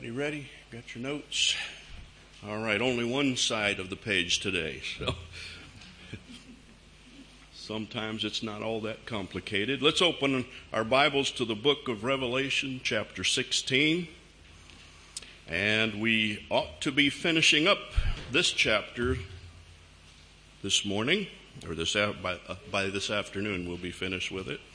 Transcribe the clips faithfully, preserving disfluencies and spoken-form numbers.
Everybody ready? Got your notes? All right, only one side of the page today. So sometimes it's not all that complicated. Let's open our Bibles to the book of Revelation, chapter sixteen. And we ought to be finishing up this chapter this morning, or this by, uh, by this afternoon we'll be finished with it.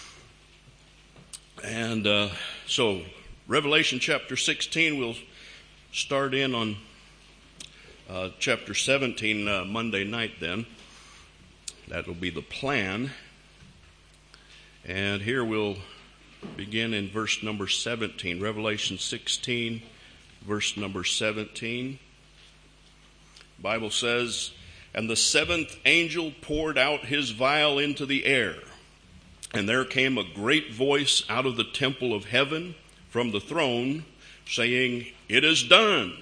And uh, so Revelation chapter sixteen, we'll start in on uh, chapter seventeen uh, Monday night then. That'll be the plan. And here we'll begin in verse number seventeen. Revelation sixteen, verse number seventeen. The Bible says, "And the seventh angel poured out his vial into the air. And there came a great voice out of the temple of heaven from the throne, saying, 'It is done.'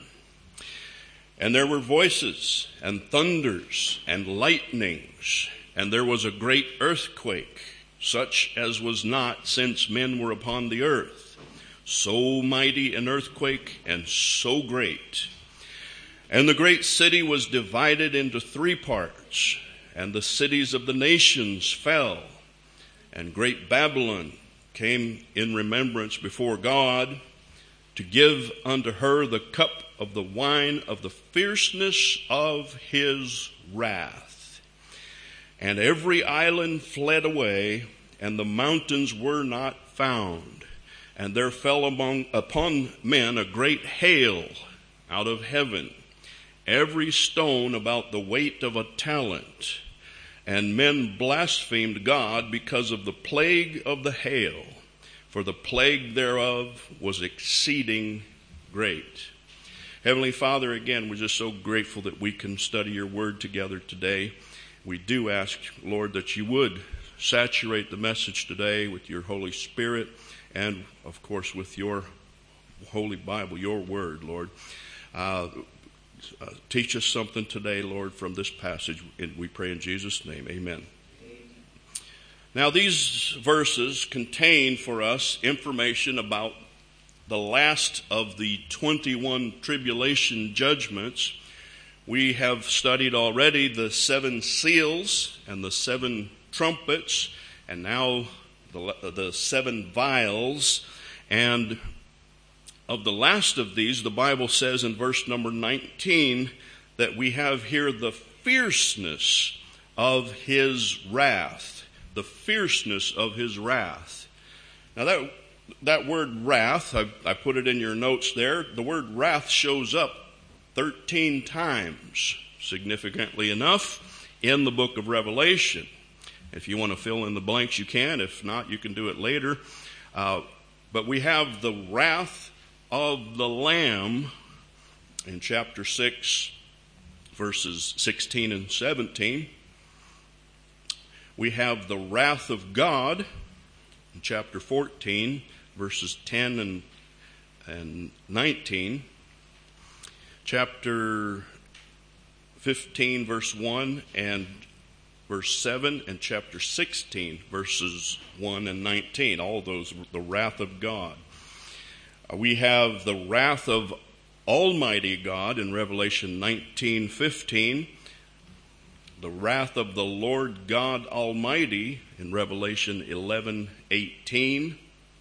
And there were voices, and thunders, and lightnings, and there was a great earthquake, such as was not since men were upon the earth. So mighty an earthquake, and so great. And the great city was divided into three parts, and the cities of the nations fell. And great Babylon came in remembrance before God, to give unto her the cup of the wine of the fierceness of his wrath. And every island fled away, and the mountains were not found. And there fell among upon men a great hail out of heaven, every stone about the weight of a talent. And men blasphemed God because of the plague of the hail, for the plague thereof was exceeding great." Heavenly Father, again, we're just so grateful that we can study your word together today. We do ask, Lord, that you would saturate the message today with your Holy Spirit and, of course, with your Holy Bible, your word, Lord. Uh, uh, teach us something today, Lord, from this passage, and we pray in Jesus' name. Amen. Now, these verses contain for us information about the last of the twenty-one tribulation judgments. We have studied already the seven seals and the seven trumpets, and now the, the seven vials. And of the last of these, the Bible says in verse number nineteen that we have here the fierceness of his wrath. The fierceness of his wrath. Now that that word wrath, I, I put it in your notes there. The word wrath shows up thirteen times, significantly enough, in the book of Revelation. If you want to fill in the blanks, you can. If not, you can do it later. Uh, but we have the wrath of the Lamb in chapter six, verses sixteen and seventeen. We have the wrath of God in chapter fourteen, verses ten and, and nineteen. Chapter fifteen, verse one and verse seven, and chapter sixteen, verses one and nineteen. All those, the wrath of God. Uh, we have the wrath of Almighty God in Revelation nineteen fifteen. The wrath of the Lord God Almighty in Revelation eleven eighteen.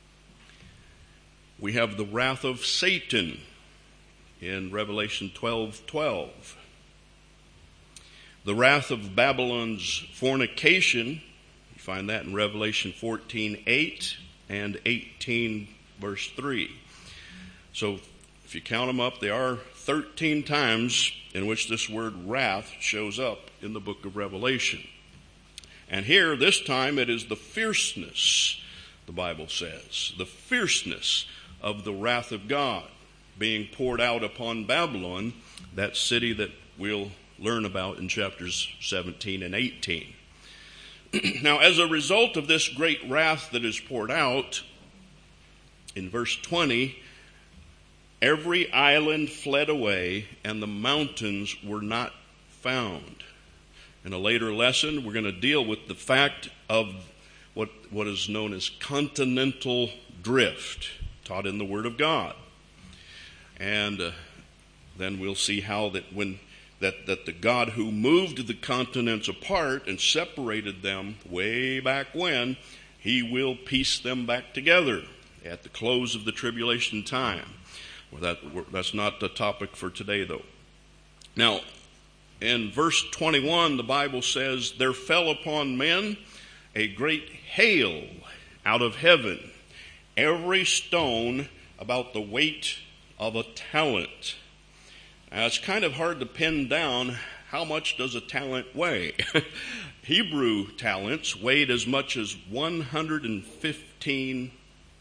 We have the wrath of Satan in Revelation twelve twelve. The wrath of Babylon's fornication, you find that in Revelation fourteen eight and eighteen verse three. So if you count them up, there are thirteen times in which this word wrath shows up in the book of Revelation. And here, this time, it is the fierceness, the Bible says, the fierceness of the wrath of God being poured out upon Babylon, that city that we'll learn about in chapters seventeen and eighteen. Now, as a result of this great wrath that is poured out, in verse twenty, every island fled away, and the mountains were not found. In a later lesson, we're going to deal with the fact of what, what is known as continental drift, taught in the Word of God. And uh, then we'll see how that when that, that the God who moved the continents apart and separated them way back when, he will piece them back together at the close of the tribulation time. Well, that, that's not the topic for today, though. Now, in verse twenty-one, the Bible says, there fell upon men a great hail out of heaven, every stone about the weight of a talent. Now, it's kind of hard to pin down how much does a talent weigh. Hebrew talents weighed as much as one hundred fifteen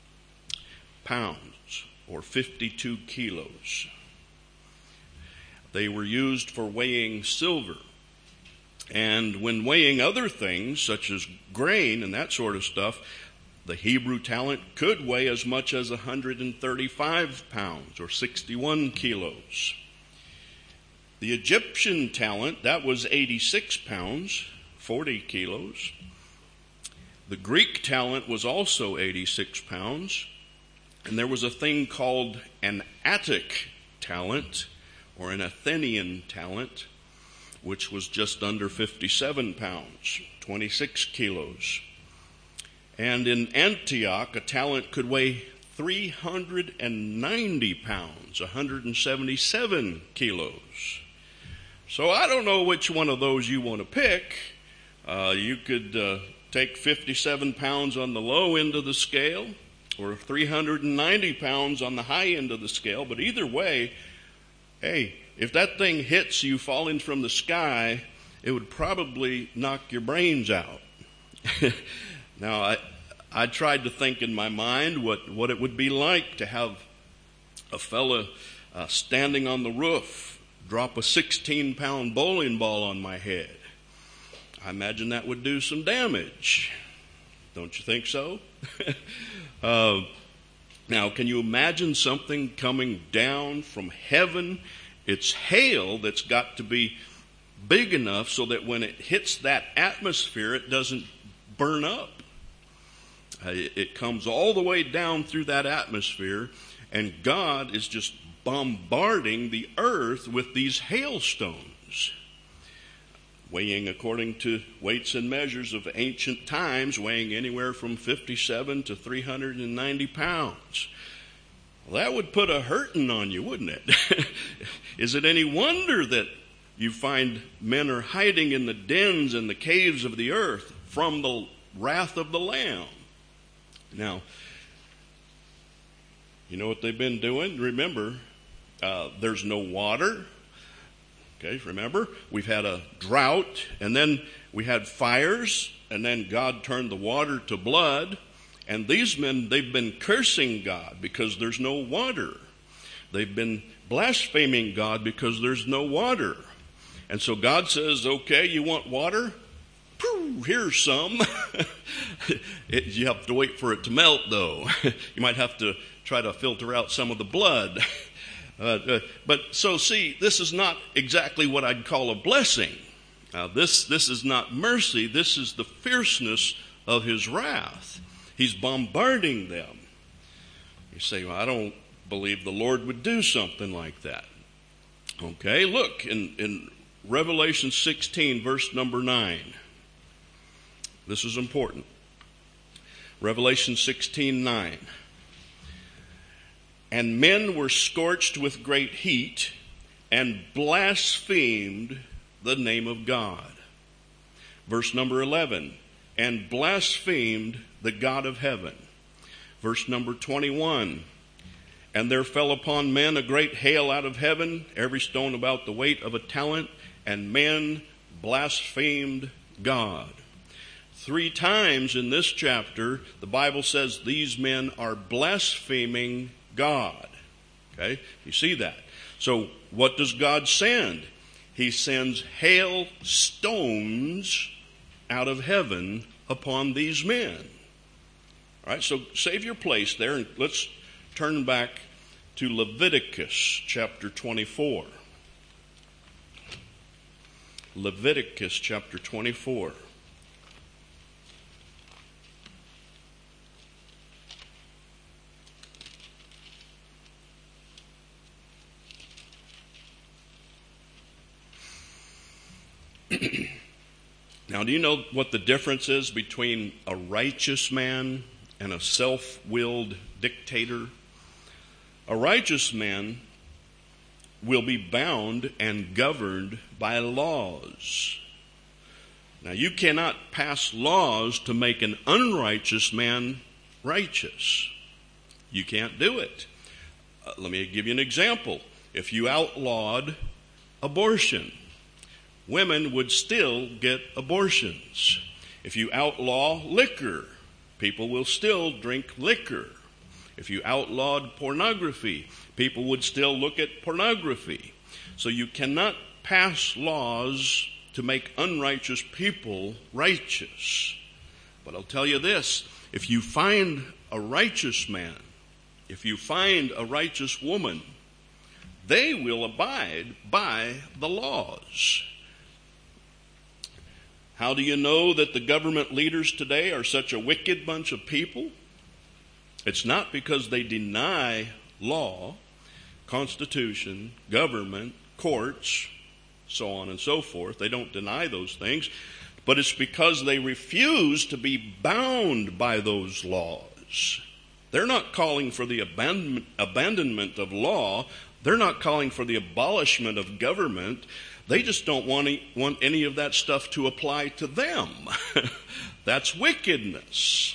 pounds, or fifty-two kilos. They were used for weighing silver. And when weighing other things, such as grain and that sort of stuff, the Hebrew talent could weigh as much as one hundred thirty-five pounds, or sixty-one kilos. The Egyptian talent, that was eighty-six pounds, forty kilos. The Greek talent was also eighty-six pounds. And there was a thing called an Attic talent, or an Athenian talent, which was just under fifty-seven pounds, twenty-six kilos. And in Antioch, a talent could weigh three hundred ninety pounds, one hundred seventy-seven kilos. So I don't know which one of those you want to pick. Uh, you could uh, take fifty-seven pounds on the low end of the scale, or three hundred ninety pounds on the high end of the scale. But either way, hey, if that thing hits you falling from the sky, it would probably knock your brains out. Now, I I tried to think in my mind what, what it would be like to have a fella uh, standing on the roof drop a sixteen-pound bowling ball on my head. I imagine that would do some damage. Don't you think so? uh, now, can you imagine something coming down from heaven? It's hail that's got to be big enough so that when it hits that atmosphere, it doesn't burn up. Uh, it, it comes all the way down through that atmosphere, and God is just bombarding the earth with these hailstones, weighing according to weights and measures of ancient times, weighing anywhere from fifty-seven to three hundred ninety pounds. Well, that would put a hurting on you, wouldn't it? Is it any wonder that you find men are hiding in the dens and the caves of the earth from the wrath of the Lamb? Now, you know what they've been doing? Remember, uh, there's no water. Okay, remember? We've had a drought, and then we had fires, and then God turned the water to blood. And these men, they've been cursing God because there's no water. They've been blaspheming God because there's no water. And so God says, okay, you want water? Pooh, here's some. it, you have to wait for it to melt, though. You might have to try to filter out some of the blood. Uh, uh, but so see, this is not exactly what I'd call a blessing. Uh, this, this is not mercy. This is the fierceness of his wrath. He's bombarding them. You say, well, I don't believe the Lord would do something like that. Okay, look, in, in Revelation sixteen, verse number nine. This is important. Revelation sixteen, nine. And men were scorched with great heat and blasphemed the name of God. Verse number eleven. And blasphemed the God of heaven. Verse number twenty-one. And there fell upon men a great hail out of heaven, every stone about the weight of a talent, and men blasphemed God. Three times in this chapter, the Bible says these men are blaspheming God. Okay? You see that. So what does God send? He sends hail stones out of heaven upon these men. All right, so save your place there, and let's turn back to Leviticus chapter twenty-four. Leviticus chapter twenty-four. Now, do you know what the difference is between a righteous man and a self-willed dictator? A righteous man will be bound and governed by laws. Now, you cannot pass laws to make an unrighteous man righteous. You can't do it. Uh, let me give you an example. If you outlawed abortion, women would still get abortions. If you outlaw liquor, people will still drink liquor. If you outlawed pornography, people would still look at pornography. So you cannot pass laws to make unrighteous people righteous. But I'll tell you this, if you find a righteous man, if you find a righteous woman, they will abide by the laws. How do you know that the government leaders today are such a wicked bunch of people? It's not because they deny law, constitution, government, courts, so on and so forth. They don't deny those things, but it's because they refuse to be bound by those laws. They're not calling for the abandonment, abandonment of law. They're not calling for the abolishment of government. They just don't want any, want any of that stuff to apply to them. That's wickedness.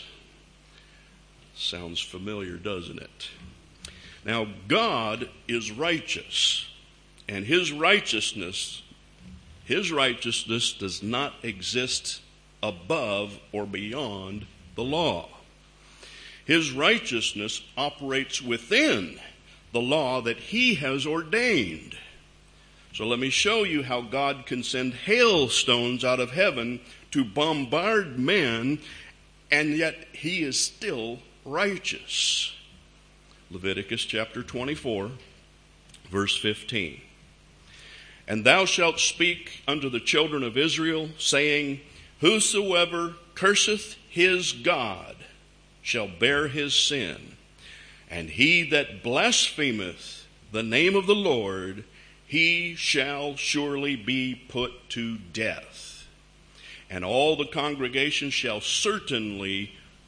Sounds familiar, doesn't it? Now, God is righteous, and his righteousness, his righteousness does not exist above or beyond the law. His righteousness operates within the law that he has ordained. So let me show you how God can send hailstones out of heaven to bombard men, and yet he is still righteous. Leviticus chapter twenty-four, verse fifteen. And thou shalt speak unto the children of Israel, saying, whosoever curseth his God shall bear his sin, and he that blasphemeth the name of the Lord, he shall surely be put to death. And all the congregation shall certainly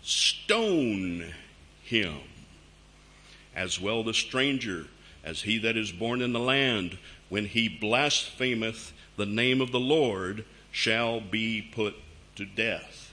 stone him, as well the stranger as he that is born in the land, when he blasphemeth the name of the Lord, shall be put to death.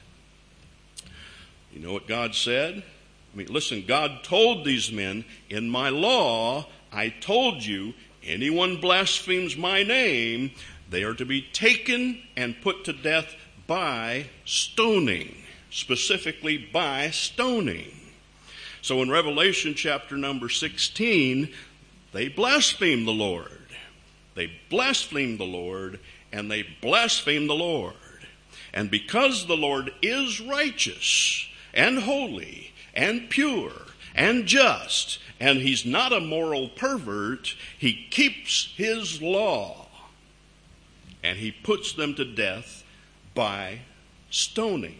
You know what God said? I mean, listen, God told these men, in my law, I told you, anyone blasphemes my name, they are to be taken and put to death by stoning, specifically by stoning. So in Revelation chapter number sixteen, they blaspheme the Lord. They blaspheme the Lord, and they blaspheme the Lord. And because the Lord is righteous and holy and pure and just, and he's not a moral pervert, he keeps his law, and he puts them to death by stoning.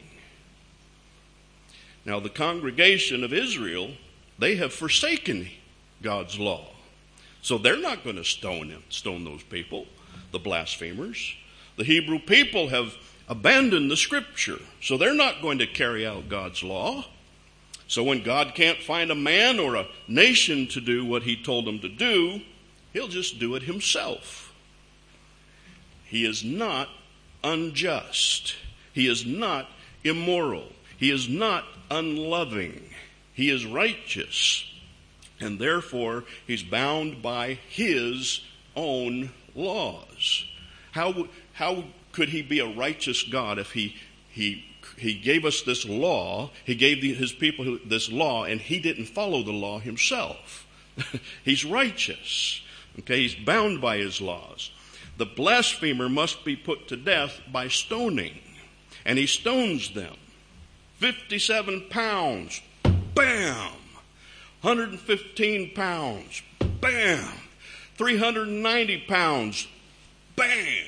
Now, the congregation of Israel, they have forsaken God's law. So they're not going to stone him, stone those people, the blasphemers. The Hebrew people have abandoned the scripture, so they're not going to carry out God's law. So when God can't find a man or a nation to do what he told them to do, he'll just do it himself. He is not unjust. He is not immoral. He is not unloving. He is righteous. And therefore, he's bound by his own laws. How, how could he be a righteous God if he, he, he gave us this law, he gave the, his people this law, and he didn't follow the law himself? He's righteous. Okay, he's bound by his laws. The blasphemer must be put to death by stoning. And he stones them. fifty-seven pounds. Bam! one hundred fifteen pounds. Bam! three hundred ninety pounds. Bam!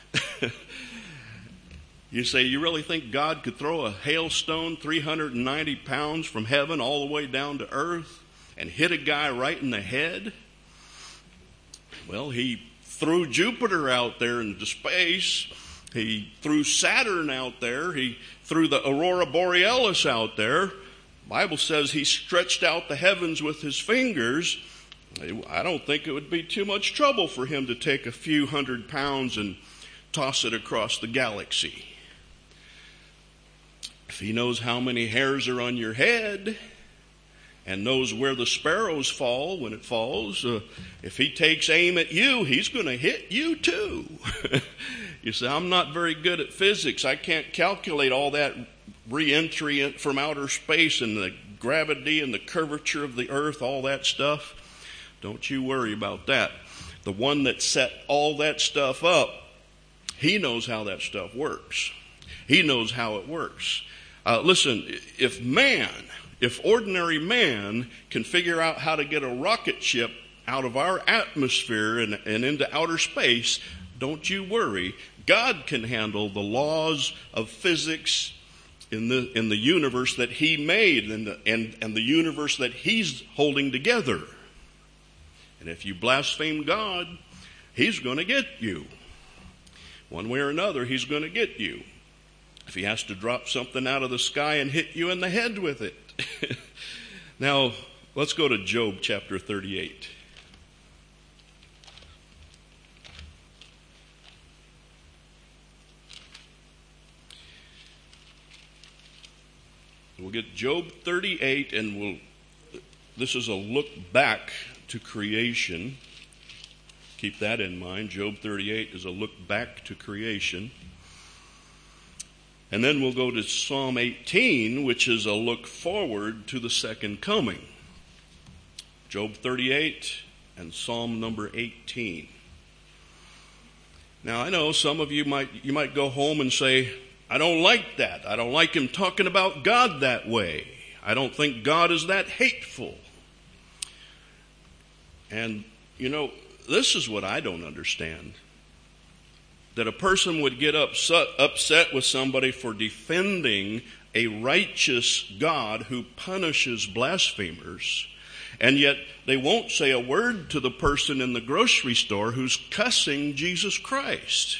You say, you really think God could throw a hailstone three hundred ninety pounds from heaven all the way down to earth and hit a guy right in the head? Well, he threw Jupiter out there into space, He threw Saturn out there. He threw the Aurora Borealis out there. The Bible says he stretched out the heavens with his fingers. I don't think it would be too much trouble for him to take a few hundred pounds and toss it across the galaxy. If he knows how many hairs are on your head and knows where the sparrows fall when it falls, uh, if he takes aim at you, he's going to hit you too. You say, I'm not very good at physics. I can't calculate all that re-entry from outer space and the gravity and the curvature of the earth, all that stuff. Don't you worry about that. The one that set all that stuff up, he knows how that stuff works. He knows how it works. Uh, listen, if man, if ordinary man can figure out how to get a rocket ship out of our atmosphere and, and into outer space, don't you worry. God can handle the laws of physics in the in the universe that he made and the, and, and the universe that he's holding together. And if you blaspheme God, he's going to get you. One way or another, he's going to get you. If he has to drop something out of the sky and hit you in the head with it. Now, let's go to Job chapter thirty-eight. We'll get Job thirty-eight, and we'll. This is a look back to creation. Keep that in mind. Job thirty-eight is a look back to creation. And then we'll go to Psalm eighteen, which is a look forward to the second coming. Job thirty-eight and Psalm number eighteen. Now, I know some of you might you might go home and say, I don't like that. I don't like him talking about God that way. I don't think God is that hateful. And, you know, this is what I don't understand. That a person would get upset, upset with somebody for defending a righteous God who punishes blasphemers, and yet they won't say a word to the person in the grocery store who's cussing Jesus Christ.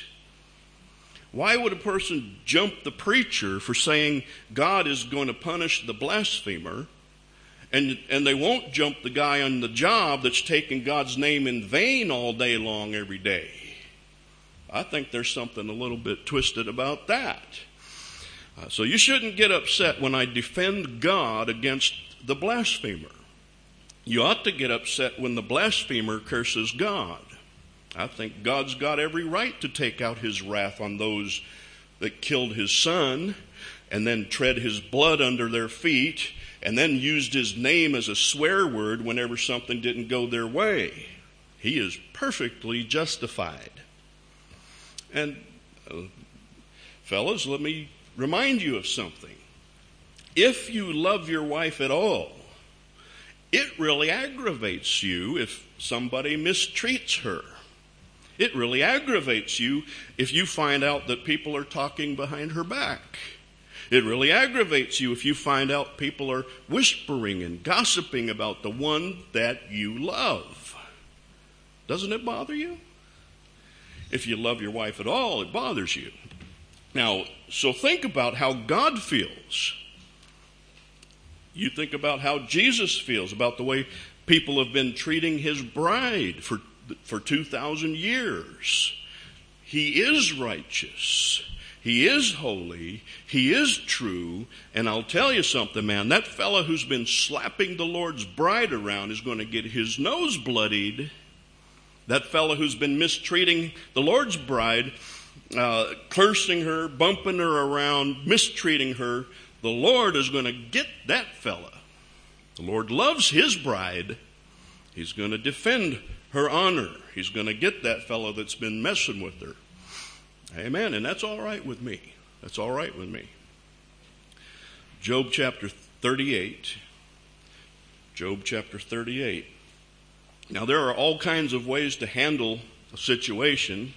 Why would a person jump the preacher for saying God is going to punish the blasphemer, and, and they won't jump the guy on the job that's taking God's name in vain all day long every day? I think there's something a little bit twisted about that. Uh, so you shouldn't get upset when I defend God against the blasphemer. You ought to get upset when the blasphemer curses God. I think God's got every right to take out his wrath on those that killed his son and then tread his blood under their feet and then used his name as a swear word whenever something didn't go their way. He is perfectly justified. And uh, fellas, let me remind you of something. If you love your wife at all, it really aggravates you if somebody mistreats her. It really aggravates you if you find out that people are talking behind her back. It really aggravates you if you find out people are whispering and gossiping about the one that you love. Doesn't it bother you? If you love your wife at all, it bothers you. Now, so think about how God feels. You think about how Jesus feels, about the way people have been treating his bride for, for two thousand years. He is righteous. He is holy. He is true. And I'll tell you something, man. That fellow who's been slapping the Lord's bride around is going to get his nose bloodied. That fellow who's been mistreating the Lord's bride, uh, cursing her, bumping her around, mistreating her, the Lord is going to get that fella. The Lord loves his bride. He's going to defend her honor. He's going to get that fellow that's been messing with her. Amen. And that's all right with me. That's all right with me. Job chapter thirty-eight. Job chapter thirty-eight. Now, there are all kinds of ways to handle a situation,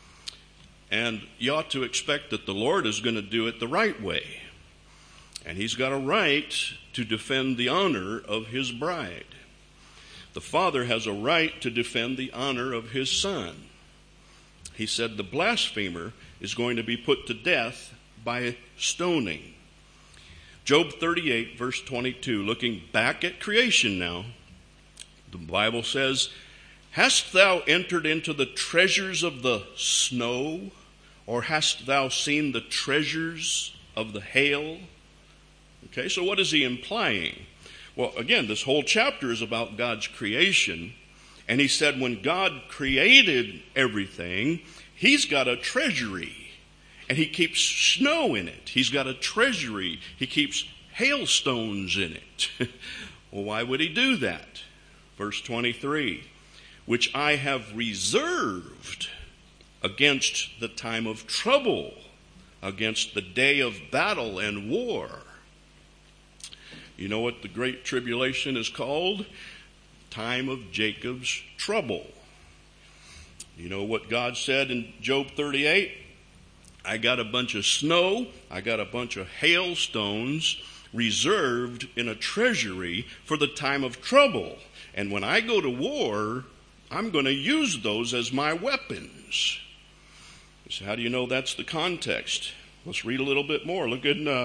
and you ought to expect that the Lord is going to do it the right way. And he's got a right to defend the honor of his bride. The father has a right to defend the honor of his son. he said the blasphemer is going to be put to death by stoning. Job thirty-eight, verse twenty-two, looking back at creation now, the Bible says, "Hast thou entered into the treasures of the snow, or hast thou seen the treasures of the hail?" Okay, so what is he implying? Well, again, this whole chapter is about God's creation. And he said when God created everything, he's got a treasury. And he keeps snow in it. He's got a treasury. He keeps hailstones in it. Well, why would he do that? Verse twenty-three, "Which I have reserved against the time of trouble, against the day of battle and war." You know what the Great Tribulation is called? Time of Jacob's trouble. You know what God said in Job thirty-eight? I got a bunch of snow, I got a bunch of hailstones reserved in a treasury for the time of trouble. And when I go to war, I'm going to use those as my weapons. So how do you know that's the context? Let's read a little bit more. Look at uh,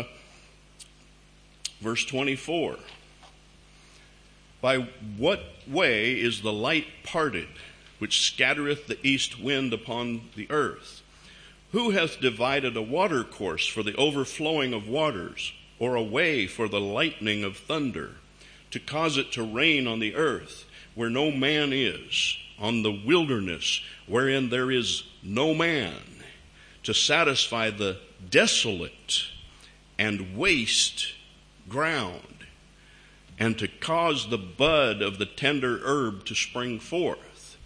verse twenty-four. "By what way is the light parted, which scattereth the east wind upon the earth? Who hath divided a water course for the overflowing of waters, or a way for the lightning of thunder, to cause it to rain on the earth, where no man is, on the wilderness, wherein there is no man, to satisfy the desolate and waste ground, and to cause the bud of the tender herb to spring forth."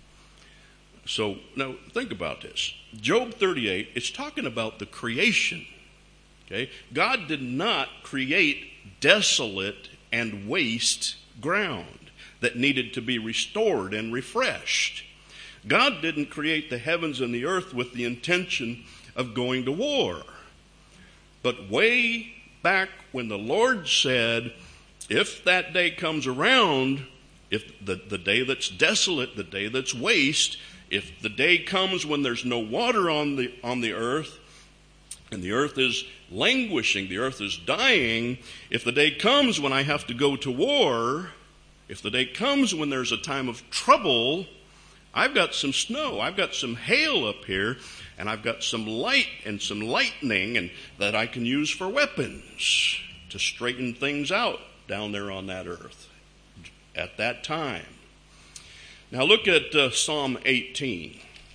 So now think about this. Job thirty-eight, it's talking about the creation. Okay? God did not create desolate and waste ground that needed to be restored and refreshed. God didn't create the heavens and the earth with the intention of going to war. But way back when the Lord said, if that day comes around, if the, the day that's desolate, the day that's waste, if the day comes when there's no water on the on the earth, and the earth is languishing, the earth is dying, if the day comes when I have to go to war, if the day comes when there's a time of trouble, I've got some snow, I've got some hail up here, and I've got some light and some lightning and that I can use for weapons to straighten things out down there on that earth at that time. Now look at uh, Psalm eighteen.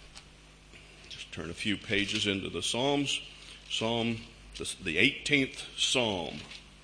Just turn a few pages into the Psalms. Psalm, the eighteenth Psalm.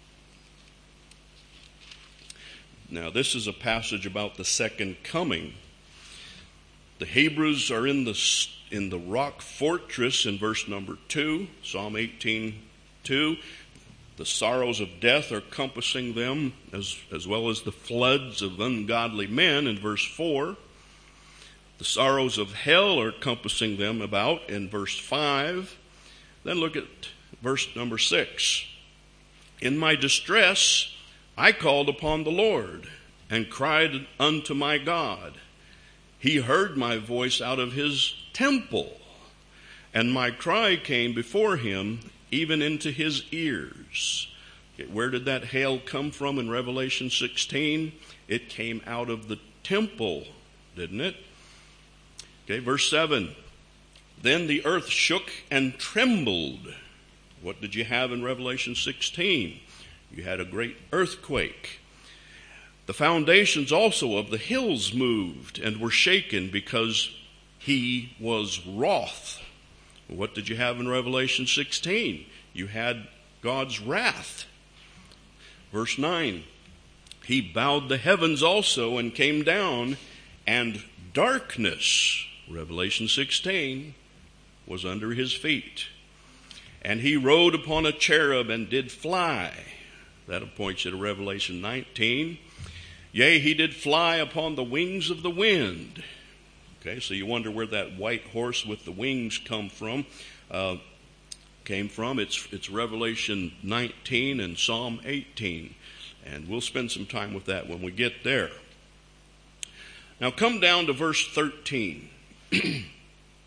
Now this is a passage about the second coming. The Hebrews are in the in the rock fortress in verse number two, Psalm eighteen two. The sorrows of death are compassing them, as, as well as the floods of ungodly men in verse four. The sorrows of hell are compassing them about in verse five. Then look at verse number six. "In my distress I called upon the Lord and cried unto my God. He heard my voice out of his temple, and my cry came before him even into his ears." Okay, where did that hail come from in Revelation sixteen? It came out of the temple, didn't it? Okay, verse seven. "Then the earth shook and trembled." What did you have in Revelation sixteen? You had a great earthquake. "The foundations also of the hills moved and were shaken because he was wroth." What did you have in Revelation sixteen? You had God's wrath. Verse nine. "He bowed the heavens also and came down, and darkness," Revelation sixteen, "was under his feet. And he rode upon a cherub and did fly." That points you to Revelation nineteen. "Yea, he did fly upon the wings of the wind." Okay, so you wonder where that white horse with the wings come from. Uh, came from. It's it's Revelation nineteen and Psalm eighteen. And we'll spend some time with that when we get there. Now come down to verse thirteen.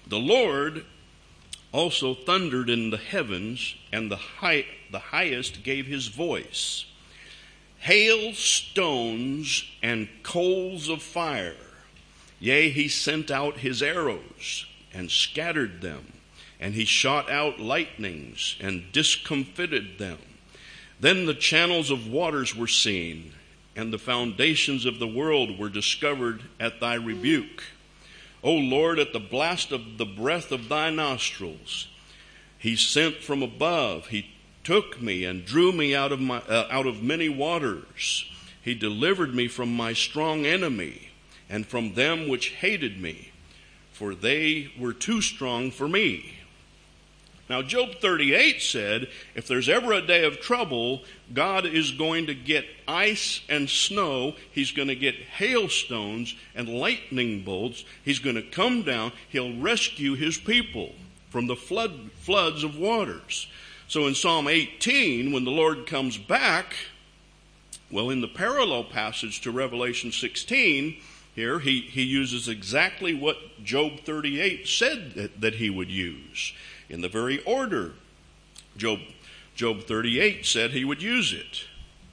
The Lord also thundered in the heavens, and the high, the highest gave his voice. Hail stones and coals of fire. Yea, he sent out his arrows and scattered them, and he shot out lightnings and discomfited them. Then the channels of waters were seen, and the foundations of the world were discovered at thy rebuke. O Lord, at the blast of the breath of thy nostrils, he sent from above. He took me and drew me out of my uh, out of many waters. He delivered me from my strong enemy and from them which hated me, for they were too strong for me. Now, Job thirty-eight said, if there's ever a day of trouble, God is going to get ice and snow. He's going to get hailstones and lightning bolts. He's going to come down. He'll rescue his people from the flood floods of waters. So in Psalm eighteen, when the Lord comes back, well, in the parallel passage to Revelation sixteen, here he, he uses exactly what Job thirty-eight said that, that he would use. In the very order Job, Job thirty-eight said he would use it.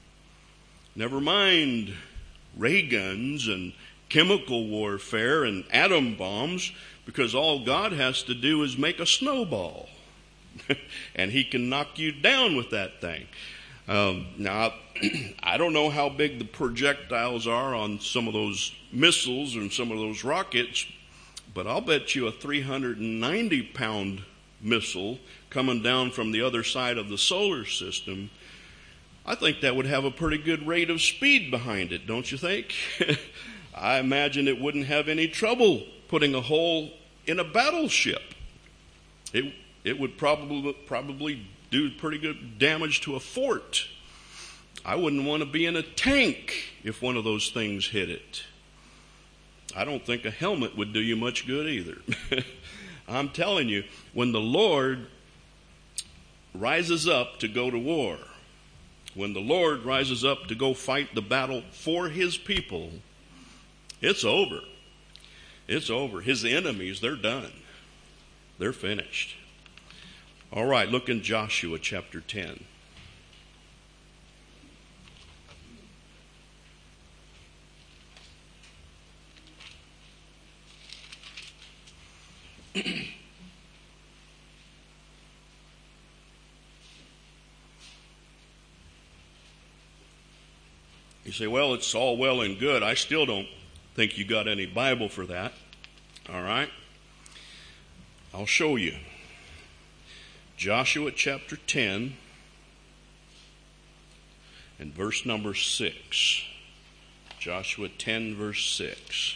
Never mind ray guns and chemical warfare and atom bombs, because all God has to do is make a snowball. And he can knock you down with that thing. Um, now, I don't know how big the projectiles are on some of those missiles and some of those rockets, but I'll bet you a three hundred ninety pound missile coming down from the other side of the solar system, I think that would have a pretty good rate of speed behind it, don't you think? I imagine it wouldn't have any trouble putting a hole in a battleship. It it would probably probably do pretty good damage to a fort. I wouldn't want to be in a tank if one of those things hit it. I don't think a helmet would do you much good either. I'm telling you, when the Lord rises up to go to war, when the Lord rises up to go fight the battle for his people, it's over. It's over. His enemies, they're done. They're finished. All right, look in Joshua chapter ten. You say, well, it's all well and good. I still don't think you got any Bible for that. All right? I'll show you. Joshua chapter ten and verse number six. Joshua ten, verse six.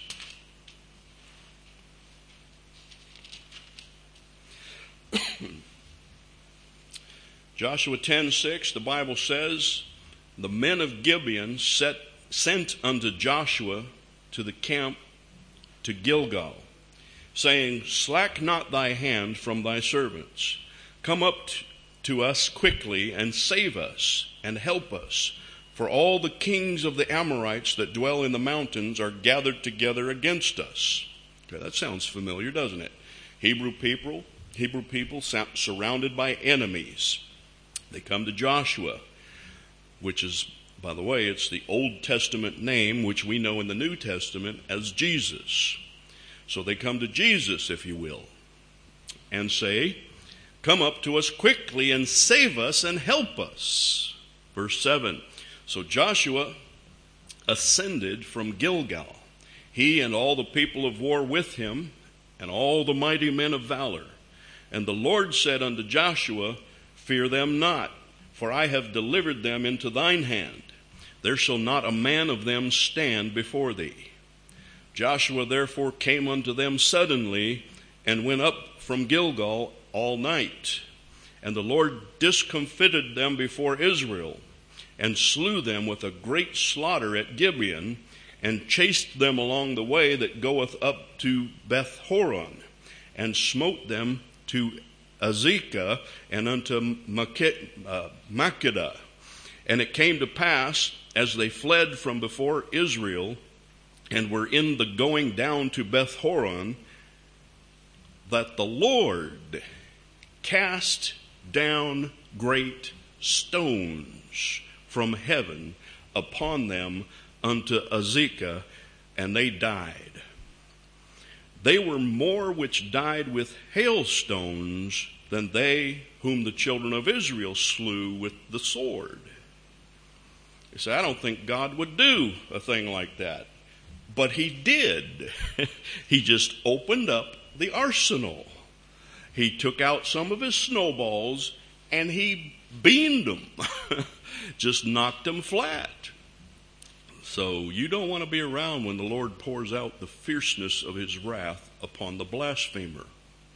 Joshua ten, six, the Bible says, the men of Gibeon set, sent unto Joshua to the camp to Gilgal, saying, slack not thy hand from thy servants. Come up t- to us quickly and save us and help us. For all the kings of the Amorites that dwell in the mountains are gathered together against us. Okay, that sounds familiar, doesn't it? Hebrew people, Hebrew people surrounded by enemies. They come to Joshua, which is, by the way, it's the Old Testament name, which we know in the New Testament as Jesus. So they come to Jesus, if you will, and say, come up to us quickly and save us and help us. Verse seven, so Joshua ascended from Gilgal, he and all the people of war with him, and all the mighty men of valor. And the Lord said unto Joshua, fear them not, for I have delivered them into thine hand. There shall not a man of them stand before thee. Joshua therefore came unto them suddenly, and went up from Gilgal all night. And the Lord discomfited them before Israel, and slew them with a great slaughter at Gibeon, and chased them along the way that goeth up to Beth Horon, and smote them to Azekah and unto Makkedah. And it came to pass, as they fled from before Israel, and were in the going down to Beth Horon, that the Lord cast down great stones from heaven upon them unto Azekah, and they died. They were more which died with hailstones than they whom the children of Israel slew with the sword. You say, I don't think God would do a thing like that. But he did. He just opened up the arsenal. He took out some of his snowballs and he beamed them. Just knocked them flat. So you don't want to be around when the Lord pours out the fierceness of his wrath upon the blasphemer.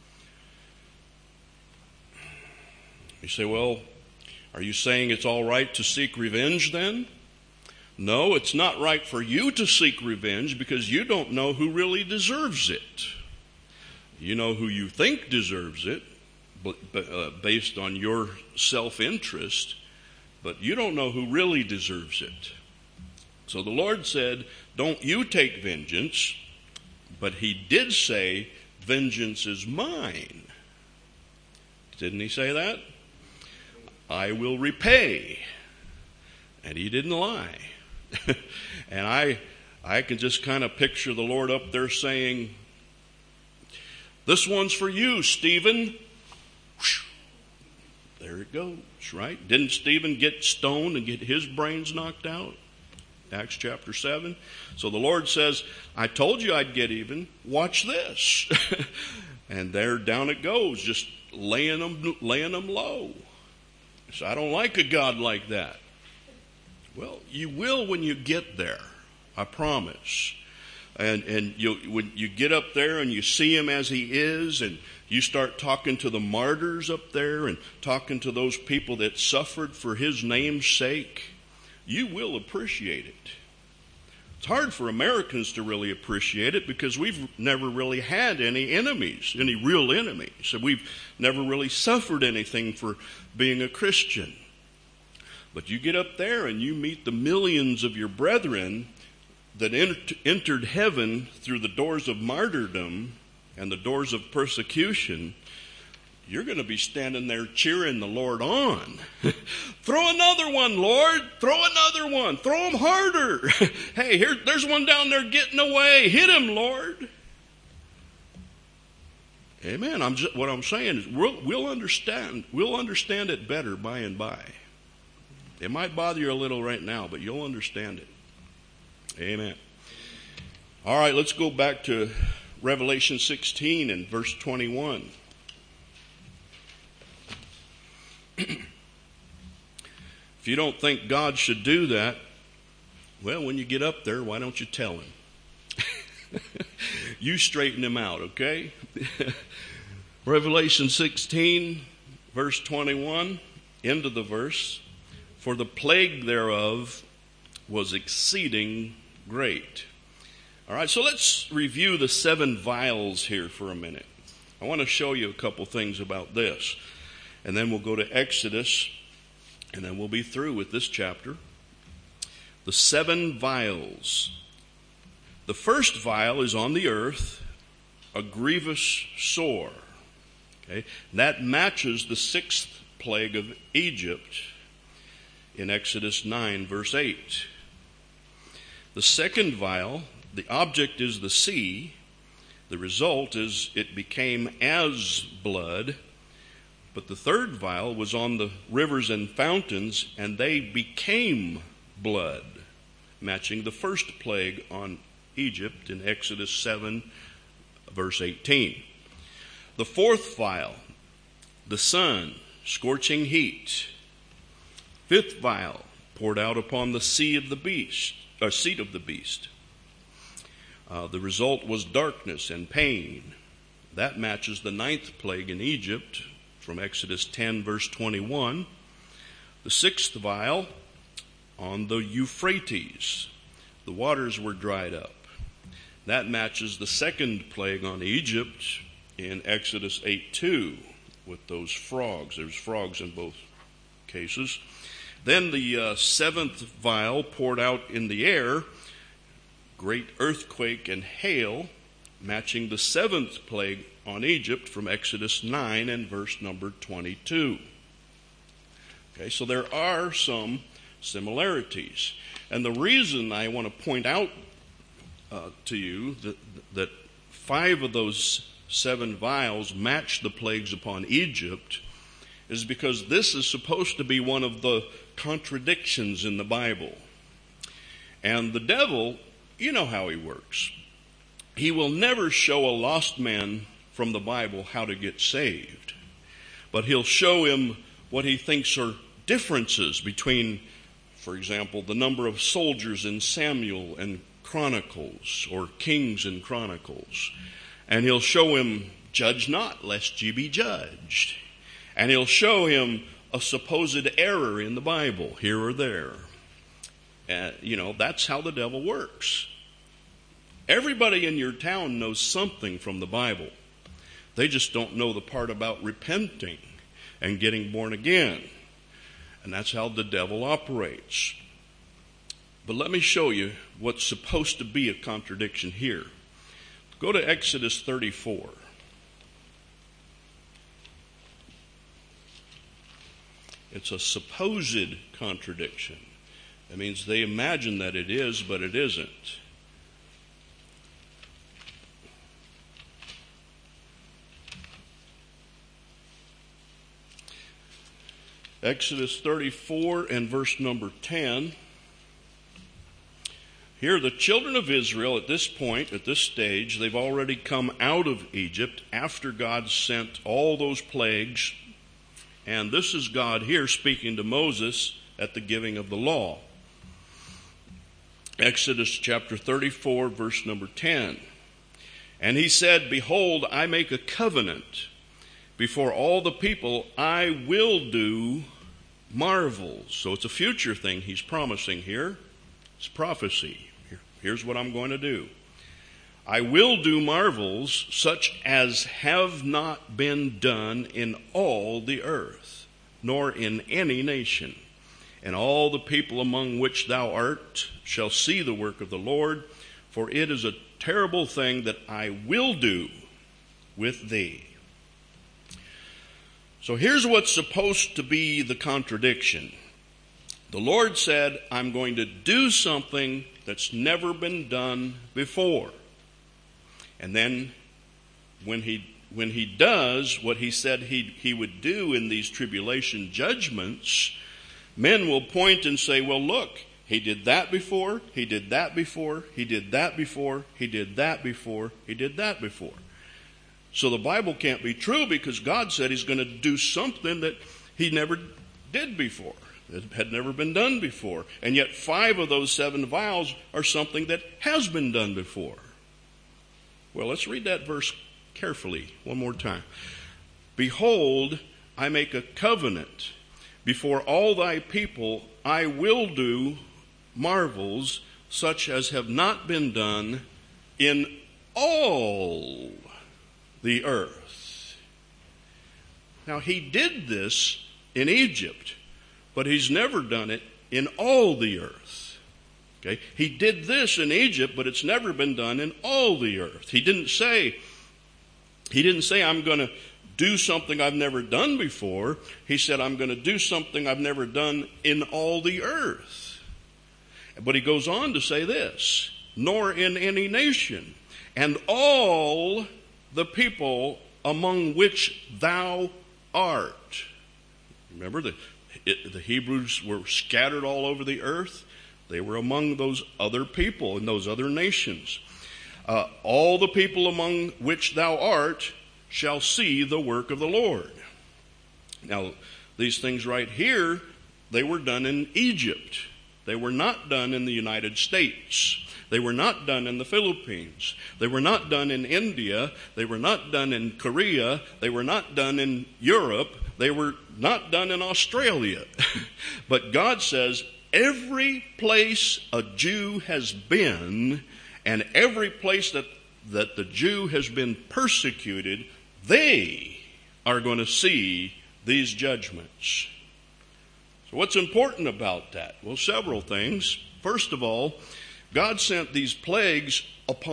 You say, well, are you saying it's all right to seek revenge then? No, it's not right for you to seek revenge because you don't know who really deserves it. You know who you think deserves it, but, uh, based on your self-interest, but you don't know who really deserves it. So the Lord said, don't you take vengeance, but he did say, vengeance is mine. Didn't he say that? I will repay. And he didn't lie. And I I can just kind of picture the Lord up there saying, this one's for you, Stephen. There it goes, right? Didn't Stephen get stoned and get his brains knocked out? Acts chapter seven. So the Lord says, I told you I'd get even. Watch this. And there down it goes, just laying them, laying them low. So I don't like a God like that. Well, you will when you get there, I promise. And and you when you get up there and you see him as he is, and you start talking to the martyrs up there and talking to those people that suffered for his name's sake, you will appreciate it. It's hard for Americans to really appreciate it because we've never really had any enemies, any real enemies. So we've never really suffered anything for being a Christian. But you get up there and you meet the millions of your brethren that ent- entered heaven through the doors of martyrdom and the doors of persecution. You're going to be standing there cheering the Lord on. Throw another one, Lord. Throw another one. Throw him harder. Hey, here, there's one down there getting away. Hit him, Lord. Amen. I'm just, what I'm saying is we'll, we'll understand. We'll understand it better by and by. It might bother you a little right now, but you'll understand it. Amen. All right, let's go back to Revelation sixteen and verse twenty-one. If you don't think God should do that, well, when you get up there, why don't you tell him? You straighten him out, okay? Revelation sixteen, verse twenty-one, end of the verse. For the plague thereof was exceeding great. All right, so let's review the seven vials here for a minute. I want to show you a couple things about this. And then we'll go to Exodus, and then we'll be through with this chapter. The seven vials. The first vial is on the earth, a grievous sore. Okay, that matches the sixth plague of Egypt in Exodus nine, verse eight. The second vial, the object is the sea. The result is it became as blood. But the third vial was on the rivers and fountains, and they became blood, matching the first plague on Egypt in Exodus seven, verse eighteen. The fourth vial, the sun, scorching heat. Fifth vial, poured out upon the sea of the beast, or seat of the beast. Uh, the result was darkness and pain. That matches the ninth plague in Egypt from Exodus ten, verse twenty-one. The sixth vial on the Euphrates. The waters were dried up. That matches the second plague on Egypt in Exodus eight two with those frogs. There's frogs in both cases. Then the uh, seventh vial poured out in the air, great earthquake and hail. matching the seventh plague on Egypt from Exodus nine and verse number twenty-two. Okay, so there are some similarities. And the reason I want to point out uh, to you that, that five of those seven vials match the plagues upon Egypt is because this is supposed to be one of the contradictions in the Bible. And the devil, you know how he works. He will never show a lost man from the Bible how to get saved. But he'll show him what he thinks are differences between, for example, the number of soldiers in Samuel and Chronicles, or Kings and Chronicles. And he'll show him, judge not, lest ye be judged. And he'll show him a supposed error in the Bible, here or there. Uh, you know, that's how the devil works. Everybody in your town knows something from the Bible. They just don't know the part about repenting and getting born again. And that's how the devil operates. But let me show you what's supposed to be a contradiction here. Go to Exodus thirty-four. It's a supposed contradiction. That means they imagine that it is, but it isn't. Exodus thirty-four and verse number ten. Here, the children of Israel at this point, at this stage, they've already come out of Egypt after God sent all those plagues. And this is God here speaking to Moses at the giving of the law. Exodus chapter thirty-four, verse number ten. And he said, behold, I make a covenant before all the people, I will do marvels. So it's a future thing he's promising here. It's prophecy. Here's what I'm going to do. I will do marvels such as have not been done in all the earth, nor in any nation. And all the people among which thou art shall see the work of the Lord, for it is a terrible thing that I will do with thee. So here's what's supposed to be the contradiction. The Lord said, I'm going to do something that's never been done before. And then when he when he does what he said he, he would do in these tribulation judgments, men will point and say, well, look, he did that before, he did that before, he did that before, he did that before, he did that before. So the Bible can't be true because God said he's going to do something that he never did before. It had never been done before. And yet five of those seven vials are something that has been done before. Well, let's read that verse carefully one more time. Behold, I make a covenant before all thy people. I will do marvels such as have not been done in all the earth. Now, he did this in Egypt, but he's never done it in all the earth. Okay? He did this in Egypt, but it's never been done in all the earth. He didn't say, he didn't say, I'm going to do something I've never done before. He said, I'm going to do something I've never done in all the earth. But he goes on to say this, nor in any nation, and all the people among which thou art. Remember, the, it, the Hebrews were scattered all over the earth. They were among those other people in those other nations. Uh, all the people among which thou art shall see the work of the Lord. Now, these things right here, they were done in Egypt. They were not done in the United States. They were not done in the Philippines. They were not done in India. They were not done in Korea. They were not done in Europe. They were not done in Australia. But God says, every place a Jew has been, and every place that, that the Jew has been persecuted, they are going to see these judgments. So what's important about that? Well, several things. First of all, God sent these plagues upon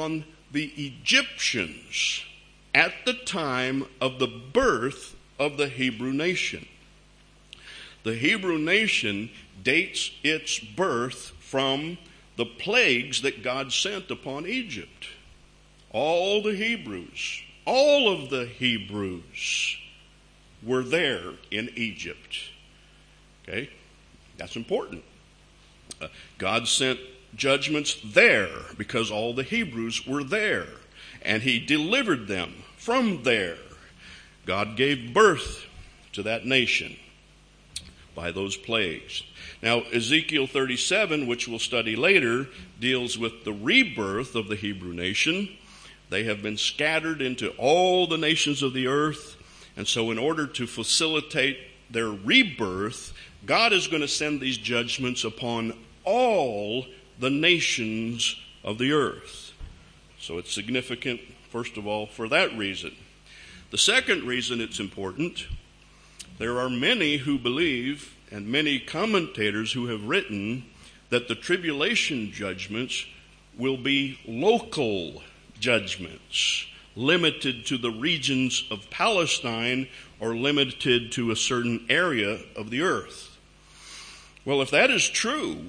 the Egyptians at the time of the birth of the Hebrew nation. The Hebrew nation dates its birth from the plagues that God sent upon Egypt. All the Hebrews, all of the Hebrews were there in Egypt. Okay? That's important. Uh, God sent judgments there because all the Hebrews were there, and he delivered them from there. God gave birth to that nation by those plagues. Now, Ezekiel thirty-seven, which we'll study later, deals with the rebirth of the Hebrew nation. They have been scattered into all the nations of the earth, and so in order to facilitate their rebirth, God is going to send these judgments upon all the nations of the earth. So it's significant, first of all, for that reason. The second reason it's important, there are many who believe, and many commentators who have written, that the tribulation judgments will be local judgments, limited to the regions of Palestine or limited to a certain area of the earth. Well, if that is true,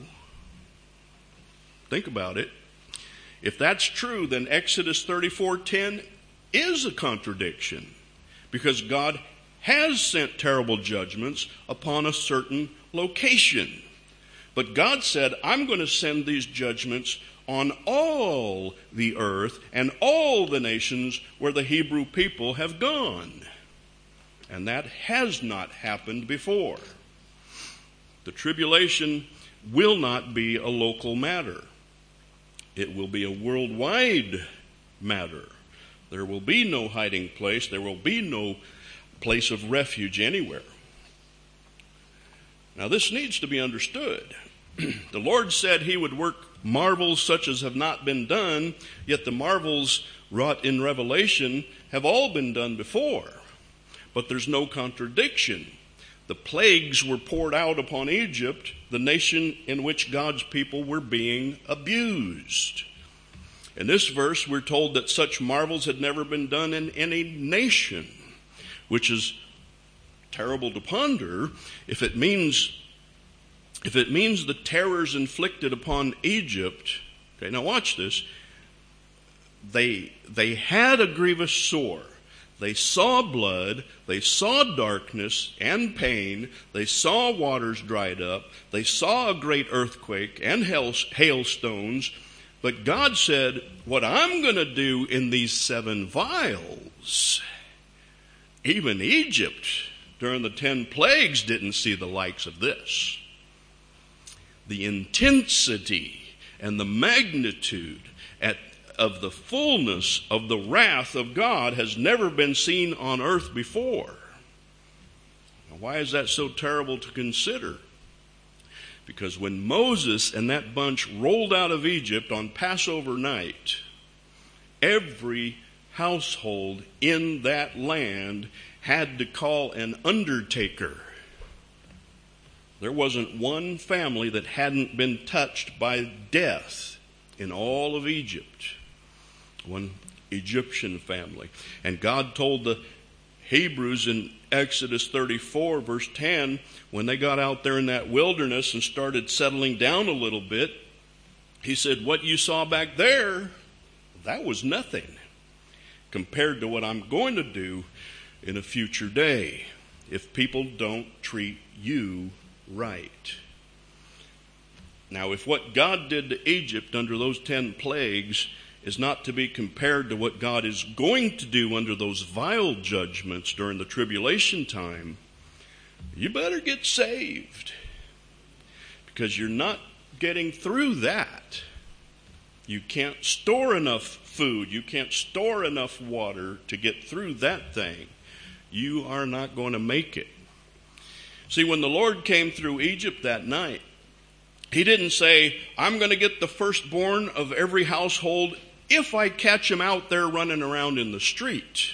think about it. If that's true, then Exodus thirty-four ten is a contradiction, because God has sent terrible judgments upon a certain location. But God said, I'm going to send these judgments on all the earth and all the nations where the Hebrew people have gone. And that has not happened before. The tribulation will not be a local matter. It will be a worldwide matter. There will be no hiding place. There will be no place of refuge anywhere. Now, this needs to be understood. The Lord said he would work marvels such as have not been done, yet the marvels wrought in Revelation have all been done before. But there's no contradiction. The plagues were poured out upon Egypt, the nation in which God's people were being abused. In this verse, we're told that such marvels had never been done in any nation, which is terrible to ponder if it means if it means the terrors inflicted upon Egypt. Okay, now watch this. They they had a grievous sore. They saw blood, they saw darkness and pain, they saw waters dried up, they saw a great earthquake and hail, hailstones, but God said, what I'm going to do in these seven vials, even Egypt during the ten plagues didn't see the likes of this. The intensity and the magnitude at of the fullness of the wrath of God has never been seen on earth before. Now, why is that so terrible to consider? Because when Moses and that bunch rolled out of Egypt on Passover night, every household in that land had to call an undertaker. There wasn't one family that hadn't been touched by death in all of Egypt. One Egyptian family. And God told the Hebrews in Exodus thirty-four, verse ten, when they got out there in that wilderness and started settling down a little bit, he said, what you saw back there, that was nothing compared to what I'm going to do in a future day if people don't treat you right. Now, if what God did to Egypt under those ten plagues is not to be compared to what God is going to do under those vile judgments during the tribulation time, you better get saved, because you're not getting through that. You can't store enough food. You can't store enough water to get through that thing. You are not going to make it. See, when the Lord came through Egypt that night, he didn't say, I'm going to get the firstborn of every household if I catch him out there running around in the street.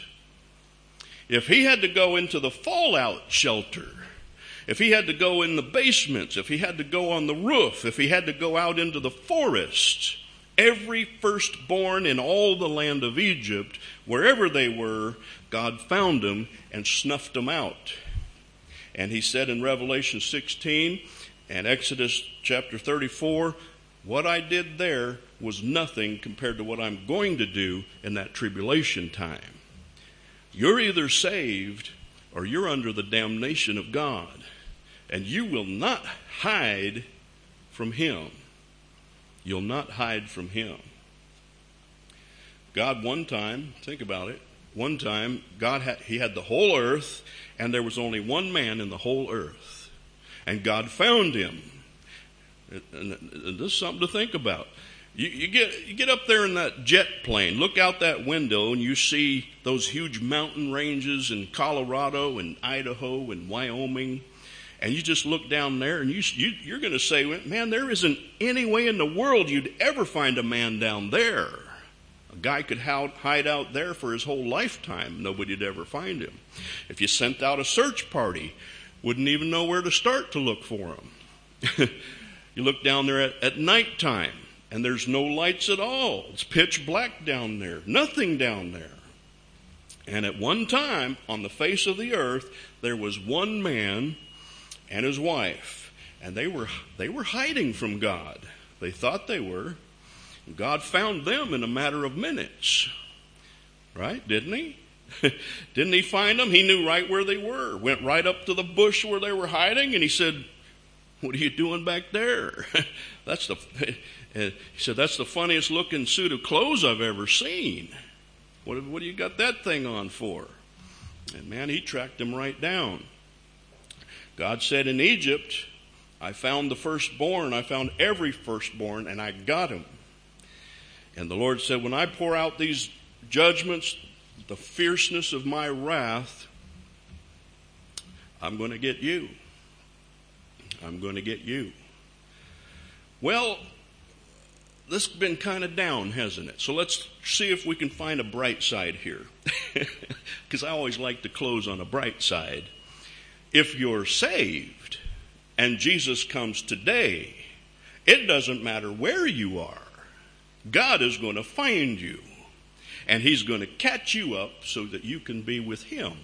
If he had to go into the fallout shelter, if he had to go in the basements, if he had to go on the roof, if he had to go out into the forest, Every firstborn in all the land of Egypt, wherever they were, God found them and snuffed them out. And he said in Revelation sixteen and Exodus chapter thirty-four, what I did there was nothing compared to what I'm going to do in that tribulation time. You're either saved or you're under the damnation of God. And you will not hide from him. You'll not hide from him. God one time, think about it, one time, God had, he had the whole earth, and there was only one man in the whole earth. And God found him. And this is something to think about. You, you get you get up there in that jet plane, look out that window, and you see those huge mountain ranges in Colorado and Idaho and Wyoming. And you just look down there, and you, you, you're going to say, man, there isn't any way in the world you'd ever find a man down there. A guy could hide out there for his whole lifetime. Nobody'd ever find him. If you sent out a search party, wouldn't even know where to start to look for him. You look down there at, at nighttime, and there's no lights at all. It's pitch black down there. Nothing down there. And at one time, on the face of the earth, there was one man and his wife, and they were they were hiding from God. They thought they were. God found them in a matter of minutes. Right? Didn't he? Didn't he find them? He knew right where they were. Went right up to the bush where they were hiding, and he said, what are you doing back there? That's the he said, that's the funniest looking suit of clothes I've ever seen. What, what do you got that thing on for? And man, he tracked them right down. God said in Egypt, I found the firstborn, I found every firstborn, and I got him. And the Lord said, when I pour out these judgments, the fierceness of my wrath, I'm going to get you. I'm going to get you. Well, this has been kind of down, hasn't it? So let's see if we can find a bright side here. Because I always like to close on a bright side. If you're saved and Jesus comes today, it doesn't matter where you are. God is going to find you. And he's going to catch you up so that you can be with him.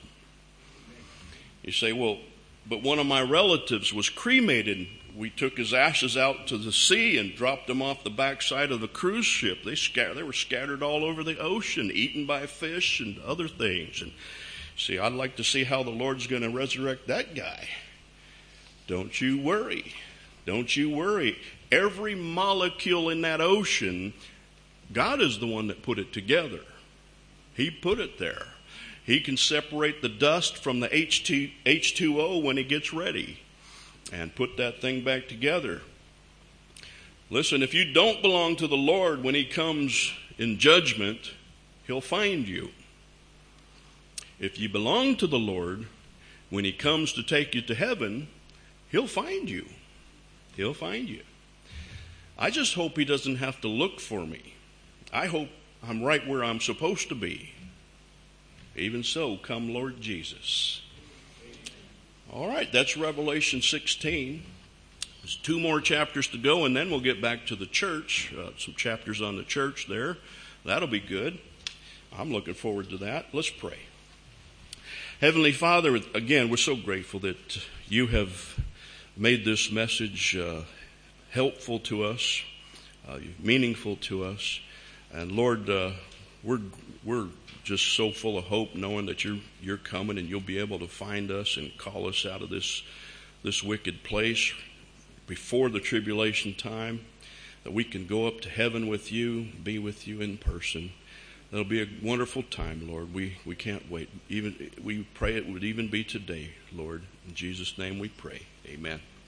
You say, well, but one of my relatives was cremated. We took his ashes out to the sea and dropped them off the backside of the cruise ship. They, scatter, they were scattered all over the ocean, eaten by fish and other things. And see, I'd like to see how the Lord's going to resurrect that guy. Don't you worry. Don't you worry. Every molecule in that ocean, God is the one that put it together. He put it there. He can separate the dust from the H two O when he gets ready and put that thing back together. Listen, if you don't belong to the Lord when he comes in judgment, he'll find you. If you belong to the Lord, when he comes to take you to heaven, he'll find you. He'll find you. I just hope he doesn't have to look for me. I hope I'm right where I'm supposed to be. Even so, come Lord Jesus. All right, that's Revelation sixteen. There's two more chapters to go, and then we'll get back to the church. Uh, some chapters on the church there. That'll be good. I'm looking forward to that. Let's pray. Heavenly Father, again, we're so grateful that you have made this message uh, helpful to us, uh, meaningful to us. And Lord, uh, we're we're just so full of hope knowing that you're you're coming and you'll be able to find us and call us out of this this wicked place before the tribulation time, that we can go up to heaven with you, be with you in person. That'll be a wonderful time, Lord. We we can't wait. Even we pray it would even be today, Lord. In Jesus' name we pray. Amen.